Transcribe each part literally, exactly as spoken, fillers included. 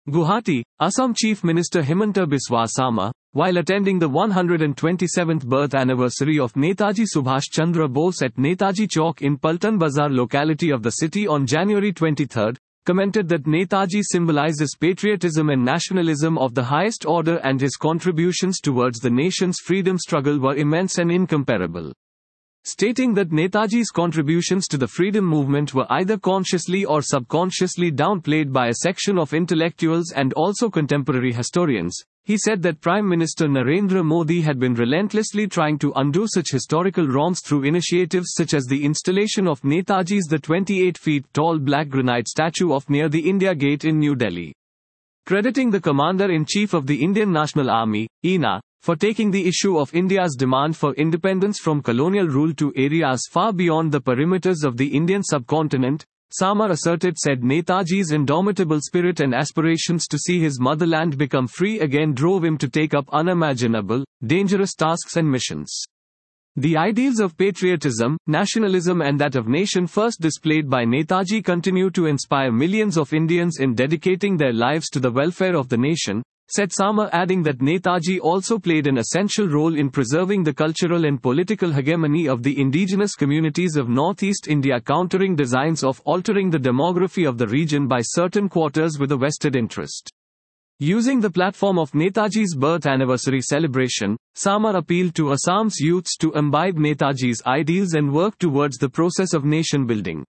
Guwahati, Assam Chief Minister Himanta Biswa Sarma, while attending the one hundred twenty-seventh birth anniversary of Netaji Subhash Chandra Bose at Netaji Chowk in Paltan Bazar locality of the city on January twenty-third, commented that Netaji symbolizes patriotism and nationalism of the highest order and his contributions towards the nation's freedom struggle were immense and incomparable. Stating that Netaji's contributions to the freedom movement were either consciously or subconsciously downplayed by a section of intellectuals and also contemporary historians, he said that Prime Minister Narendra Modi had been relentlessly trying to undo such historical wrongs through initiatives such as the installation of Netaji's the twenty-eight feet tall black granite statue of near the India Gate in New Delhi. Crediting the Commander-in-Chief of the Indian National Army, I N A, for taking the issue of India's demand for independence from colonial rule to areas far beyond the perimeters of the Indian subcontinent, Sarma asserted said Netaji's indomitable spirit and aspirations to see his motherland become free again drove him to take up unimaginable, dangerous tasks and missions. The ideals of patriotism, nationalism and that of nation first displayed by Netaji continue to inspire millions of Indians in dedicating their lives to the welfare of the nation, said Sarma, adding that Netaji also played an essential role in preserving the cultural and political hegemony of the indigenous communities of northeast India, countering designs of altering the demography of the region by certain quarters with a vested interest. Using the platform of Netaji's birth anniversary celebration, Sarma appealed to Assam's youths to imbibe Netaji's ideals and work towards the process of nation building.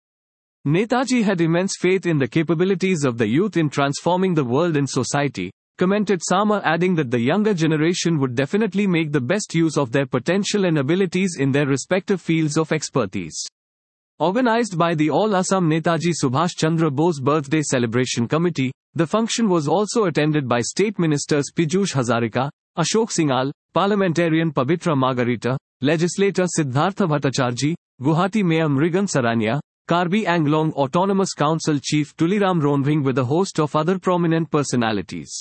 Netaji had immense faith in the capabilities of the youth in transforming the world and society, commented Sarma, adding that the younger generation would definitely make the best use of their potential and abilities in their respective fields of expertise. Organized by the All Assam Netaji Subhash Chandra Bose Birthday Celebration Committee, the function was also attended by State Ministers Piyush Hazarika, Ashok Singhal, Parliamentarian Pabitra Margarita, Legislator Siddhartha Bhattacharjee, Guwahati Mayor Mrigan Saranya, Karbi Anglong Autonomous Council Chief Tuliram Ronbhing with a host of other prominent personalities.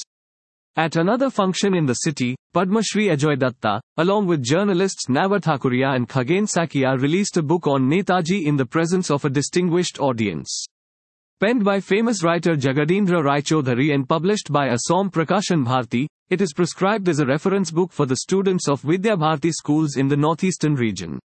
At another function in the city, Padma Shri Ajoy Datta, along with journalists Navar Thakuria and Khagen Sakia, released a book on Netaji in the presence of a distinguished audience. Penned by famous writer Jagadindra Raichodhary and published by Assam Prakashan Bharti, it is prescribed as a reference book for the students of Vidya Bharati schools in the northeastern region.